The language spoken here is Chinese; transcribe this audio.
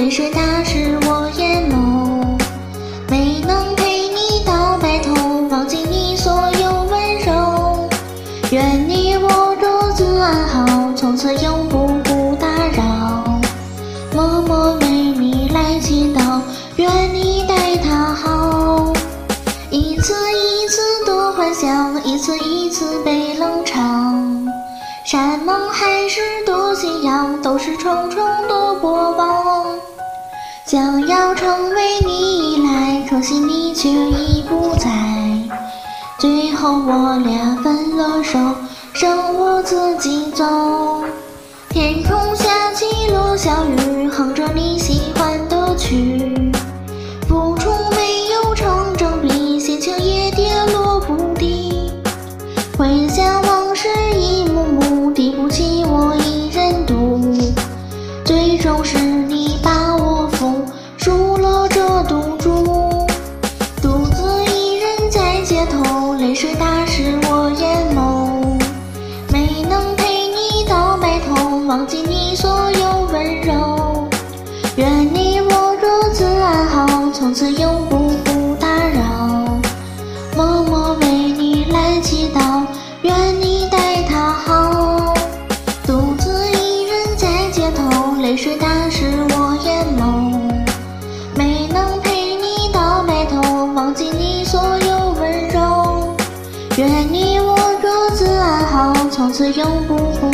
泪水打湿我眼眸。没能陪你到白头，忘记你所有温柔。愿你我各自安好，从此永不打扰。默默为你来祈祷，愿你待他好。一次一次的幻想，一次一次被冷场。山盟海誓的信仰，都是重重的过往。想要成为你依赖，可惜你却已不在。最后我俩分了手，剩我自己走。天空下起了小雨，哼着你喜欢的曲。付出没有成正比，心情也跌落谷底。回想往事一幕幕，抵不起我一人读。最终是你把我付输了这赌注。独自一人在街头，泪水打湿我眼眸。没能陪你到白头，忘记你所有温柔。愿你我各自安好，从此永不打扰。默默为你来祈祷，愿你待他好。独自一人在街头，泪水打湿我眼眸。没能陪你到白头，忘记你所有温柔。愿你我各自安好，从此永不